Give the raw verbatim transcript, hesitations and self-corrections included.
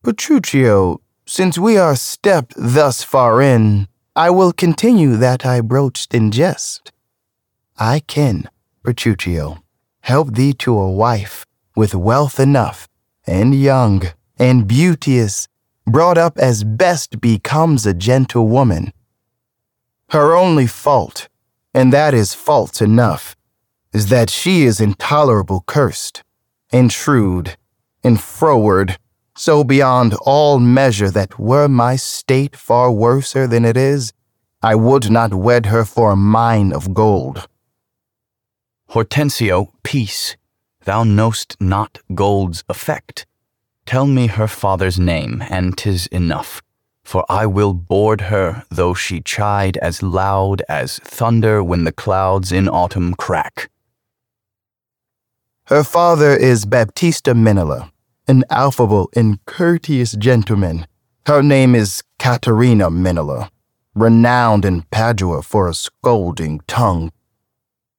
Petruchio, since we are stepped thus far in, I will continue that I broached in jest. I can, Petruchio, help thee to a wife with wealth enough, and young, and beauteous, brought up as best becomes a gentlewoman. Her only fault, and that is fault enough, is that she is intolerable cursed, and shrewd, and froward, so beyond all measure that were my state far worser than it is, I would not wed her for a mine of gold. Hortensio, peace. Thou know'st not gold's effect. Tell me her father's name, and 'tis enough, for I will board her, though she chide as loud as thunder when the clouds in autumn crack. Her father is Baptista Minola, an affable and courteous gentleman. Her name is Caterina Minola, renowned in Padua for a scolding tongue,